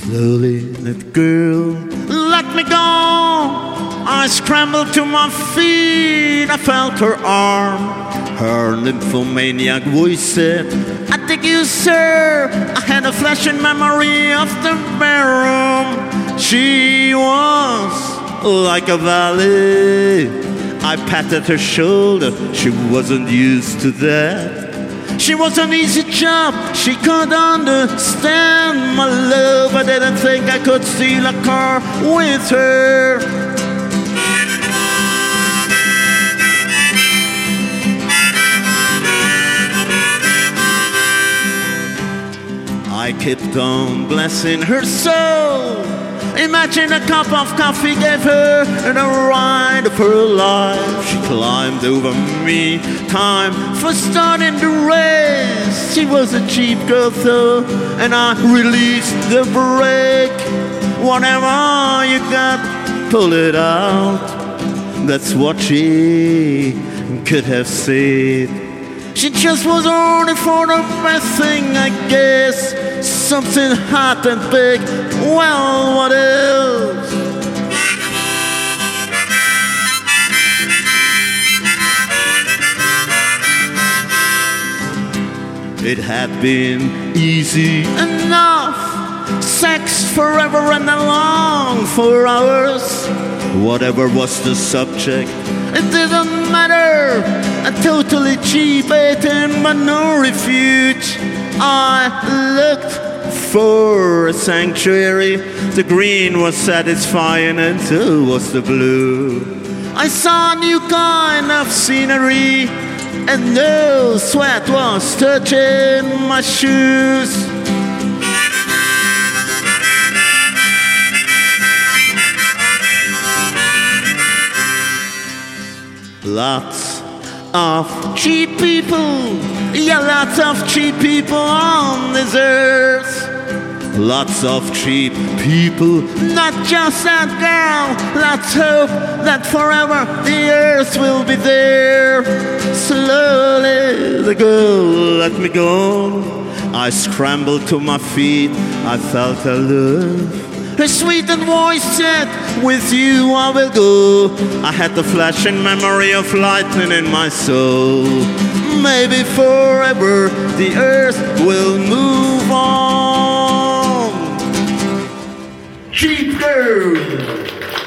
Slowly, that girl let me go. I scrambled to my feet. I felt her arm. Her nymphomaniac voice said, "I think you, sir." I had a flashing memory of the bedroom. She was like a valley. I patted her shoulder. She wasn't used to that. She was an easy job. She could understand my love. I didn't think I could steal a car with her. I kept on blessing her soul. Imagine a cup of coffee gave her the ride of her life. She climbed over me, time for starting the race. She was a cheap girl though, and I released the brake. Whatever you got, pull it out. That's what she could have said. She just was only for the best thing, I guess. Something hot and big, well, what else? It had been easy enough. Sex forever and along for hours. Whatever was the subject, it didn't matter. A totally cheap ATM, but no refuge. I looked for a sanctuary. The green was satisfying and so was the blue. I saw a new kind of scenery, and no sweat was touching my shoes. Lots of cheap people, yeah, lots of cheap people on this earth. Lots of cheap people, not just that girl. Let's hope that forever the earth will be there. Slowly the girl let me go. I scrambled to my feet, I felt her love. Her sweetened voice said, "With you I will go." I had the flashing memory of lightning in my soul. Maybe forever the earth will move on. Cheap girl.